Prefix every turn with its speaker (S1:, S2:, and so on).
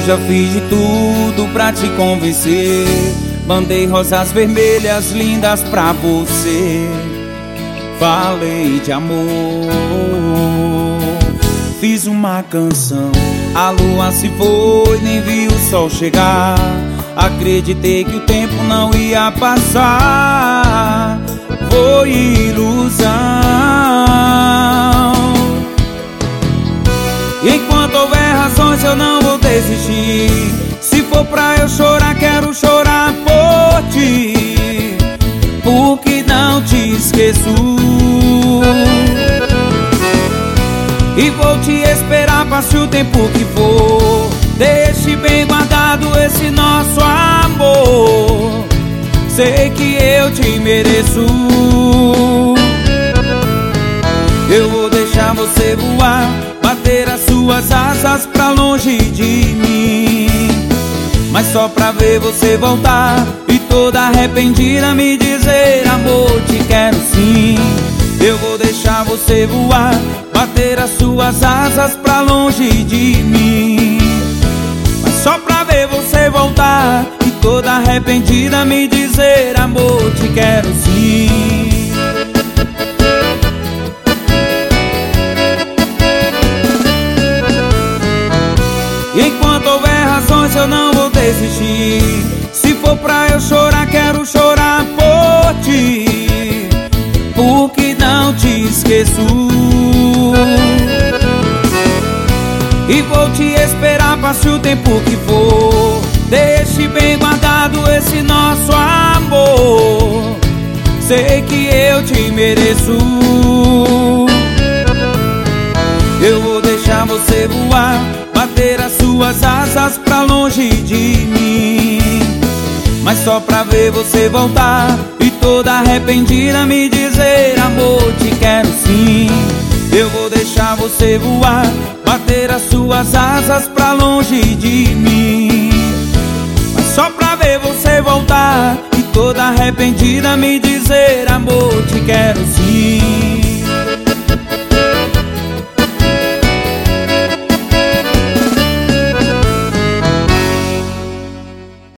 S1: já fiz de tudo pra te convencer. Mandei rosas vermelhas lindas pra você. Falei de amor, fiz uma canção. A lua se foi, nem vi o sol chegar. Acreditei que o tempo não ia passar. Foi ilusão. E enquanto houver razões eu não vou desistir. Se for pra eu chorar, quero chorar por ti, porque não te esqueço. E vou te esperar, passe o tempo que for. Deixe bem guardado esse nosso amor. Sei que eu te mereço. Eu vou deixar você voar, bater as suas asas pra longe de mim, mas só pra ver você voltar e toda arrependida me dizer: amor, te quero sim. Eu vou deixar você voar, bater as suas asas pra longe de mim, mas só pra ver você voltar e toda arrependida me dizer: amor, te quero sim. Enquanto houver razões eu não vou desistir. Se for pra eu chorar, quero chorar por ti, porque não te esqueço. E vou te esperar, passe o tempo que for. Deixe bem guardado esse nosso amor. Sei que eu te mereço. Eu vou deixar você voar, bater as suas asas pra longe de mim, mas só pra ver você voltar e toda arrependida me dizer: amor, te quero sim. Eu vou deixar você voar, bater as suas asas pra longe de mim, mas só pra ver você voltar e toda arrependida me dizer: amor, te quero sim.